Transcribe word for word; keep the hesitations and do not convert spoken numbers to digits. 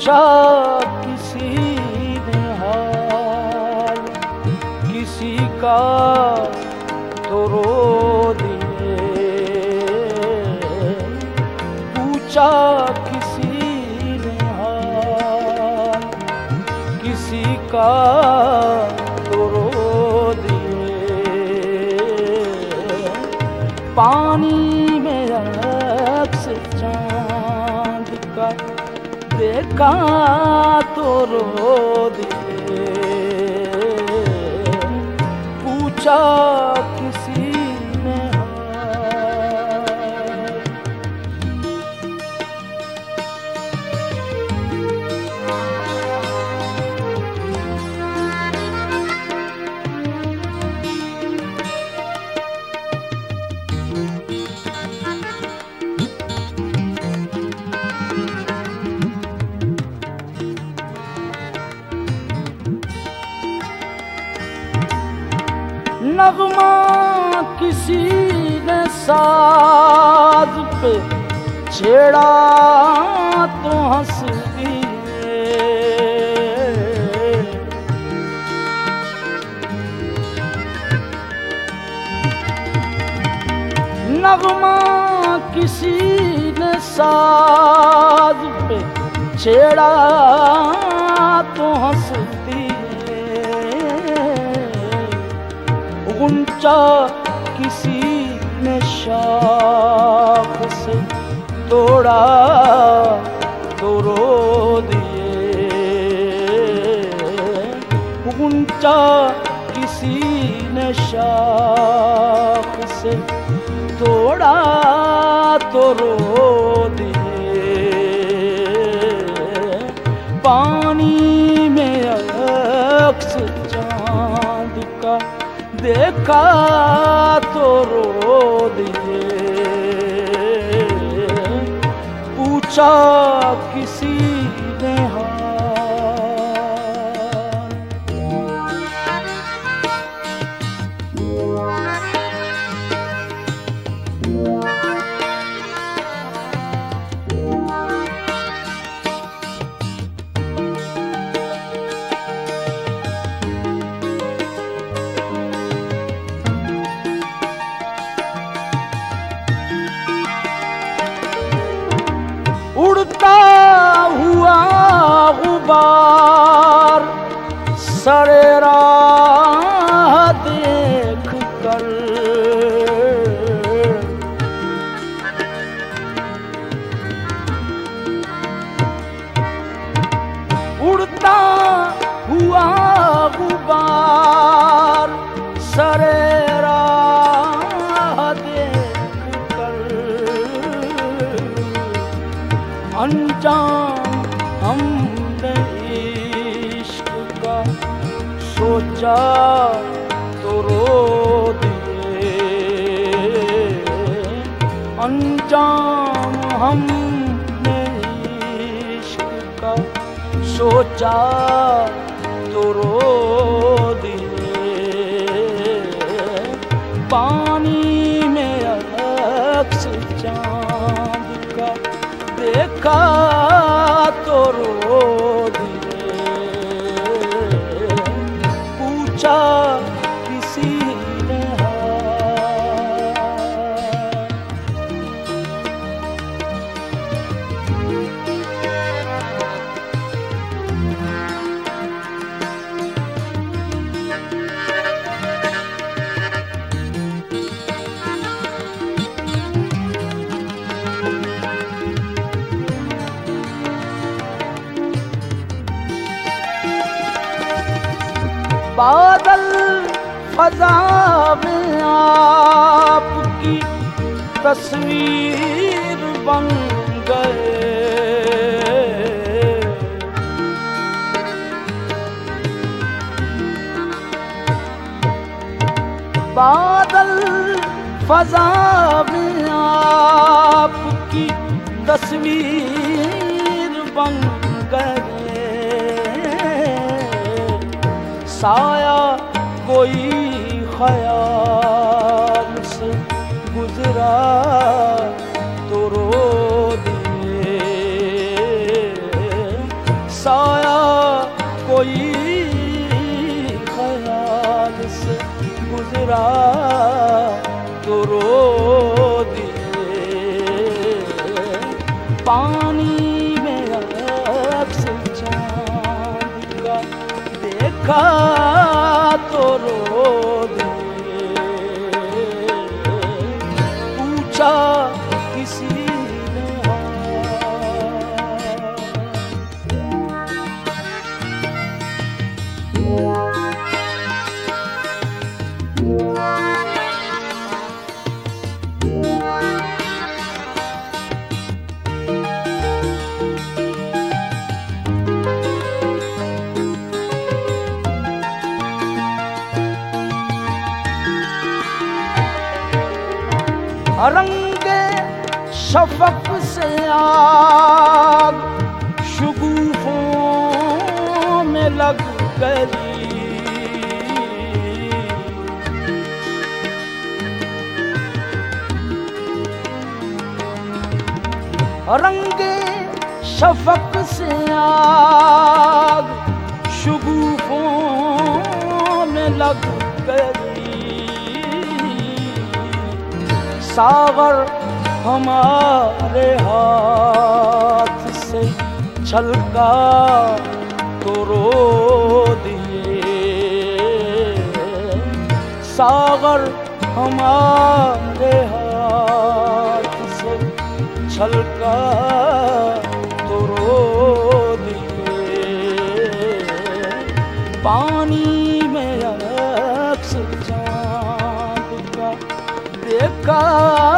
पूछा किसी ने हाल किसी का तो रो दिए, पूछा किसी ने हाल किसी का तो रो दिए। पानी में अक्स चांद का देखा तो रो दिए, पूछा किसी ने नगमा किसी ने साज पे छेड़ा तो हंस दिए, नगमा किसी ने साज पे छेड़ा तो हंस दिए, गुंचा किसी ने शाख से तोड़ा तो रो दिए, गुंचा किसी ने शाख से तोड़ा तो रो दिए। पानी में अक्स चांद का देखा तो रो दिए, पूछा किसी ने हाल। उड़ता हुआ गुबार सरे राह देख कर, उड़ता हुआ गुबार सरे राह देख कर, अनजान हमने इश्क का सोचा तो रो दिए, अनजान हमने इश्क का सोचा तो रो दिए। पानी में अक्स चांद का देखा तो रो दिए, पूछा किसी ने बादल फजा में आपकी तस्वीर बन गए, बादल फजा में आपकी तस्वीर बन गए, साया कोई ख्याल से गुजरा तो रो दिए, देखा तो रो दिए, पूछा किसी ने रंगे शफक से आग शुगुफों में लग गई, रंगे शफक से आग शुगुफों में लग गई। सागर हमारे हाथ से छलका तो रो दिए, सागर हमारे हाथ से छलका तो रो दिए। पानी में अक्स चाँद का देखा